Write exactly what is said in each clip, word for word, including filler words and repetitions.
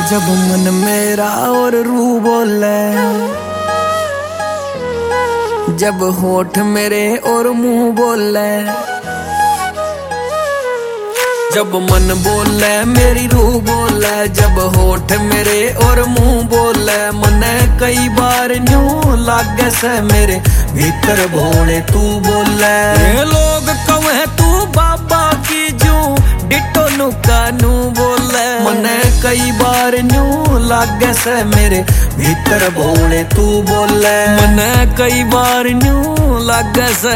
जब मन मेरा और रूह बोले, जब होठ मेरे और मुंह बोले, जब मन बोले मेरी रूह बोले, जब होठ मेरे और मुंह बोले, मने कई बार न्यू लागे से मेरे भीतर भोले तू बोले। ये लोग कहे तू बाबा की जू डिटो नुका नू बोले, मने कई बार न्यू लागे से मेरे भीतर भोले तू बोले, मने कई बार न्यू लागे से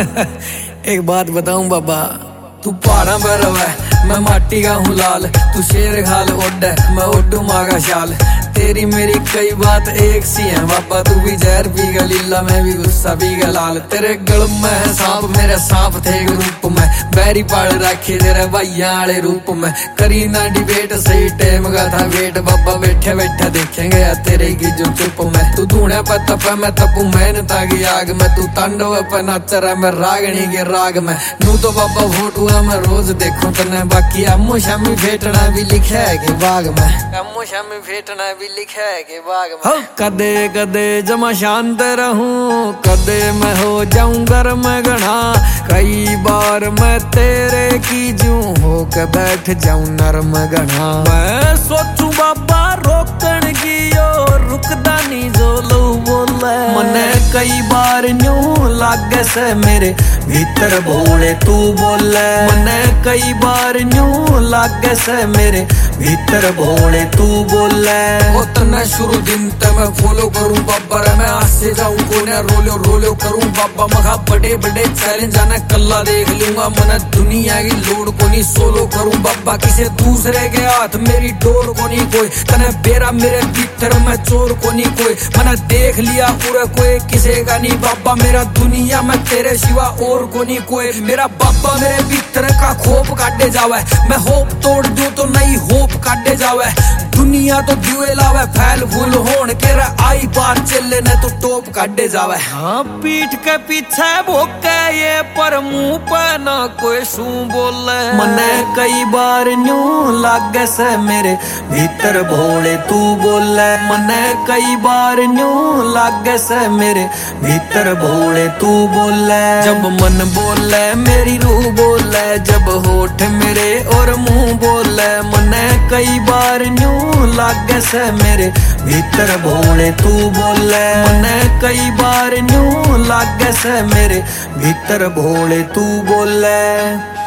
एक बात बताऊं बाबा, तू पहाड़ा पर रहे मैं माटी का हूँ लाल, तू शेर खाल ओड मैं ओडू मागा शाल, तेरी मेरी कई बात एक सी है बाबा, तू भी जहर पी गा लीला मैं भी गुस्सा पी गा लाल, तेरे गल में है सांप मेरे सांप थे रूप में, बैरी पाल रखे तेरे भैया वाले रूप में, करी ना डिबेट सही टाइम का था वेट बाबा, बैठे बैठे देखेंगे तेरे की जो चुप में, तू धूने पर तप मैं तपू मेहनता की आग में, तू तांडव पर नाचर है मैं रागनी के राग में, नू तो बाबा फोटू मैं रोज देखूं तने, बाकी अम्मू शामी फेटना भी लिखा है के बाग में, अम्मू शामी फेटना भी लिखा है के बाग में। कदे कदे जमा शांत रहूं, कदे मैं हो जाऊं गर्म घना, कई बार मैं तेरे की जू हो के बैठ जाऊं नरम घना, मैं सोचूं बाबा रोकन की और रुकदा नहीं जो लो बोले, मने कई बार न्यू लागे से मेरे भीतर भोले तू बोले, मने कई बार न्यू लागे से मेरे भीतर भोले तू बोले। ओ तन्ने शुरू दिन ते मैं फॉलो करूं बाबा रे, मैं आसे जाऊं कोने रोलो रोलो करूं बाबा, मखा बड़े बड़े चैलेंज आने कल्ला देख लूंगा, मने दुनिया की लोड को नहीं सोलो करूं बाबा, किसी दूसरे के हाथ मेरी डोर को नहीं कोई, तने बेरा मेरे भीतर मैं चोर को नहीं कोई, मैंने देख लिया पूरा कोई किसी का नहीं बाबा, मेरा दुनिया में तेरे सिवा और को नहीं कोई, मेरा बाबा मेरे भीतर का खोप काटे जावे, मैं होप तोड़ दूं तो नई होप काटे जावे, दुनिया तो जुए लावे फैल फूल होन के आई बार चले ने तो टोप काटे जावे। हाँ पीठ के पीछे भोके ये पर मुंह पे ना कोई सू बोले, मने कई बार न्यू लागे से मेरे भीतर भोले तू बोले, मने कई बार न्यू लागे से मेरे भीतर भोले तू बोले, जब मन बोले मेरी रूह बोले, जब होठ मेरे और मुंह बोले, मने कई बार न्यू लागे से मेरे भीतर भोले तू बोले, मने कई बार न्यू लागे से मेरे भीतर भोले तू बोले।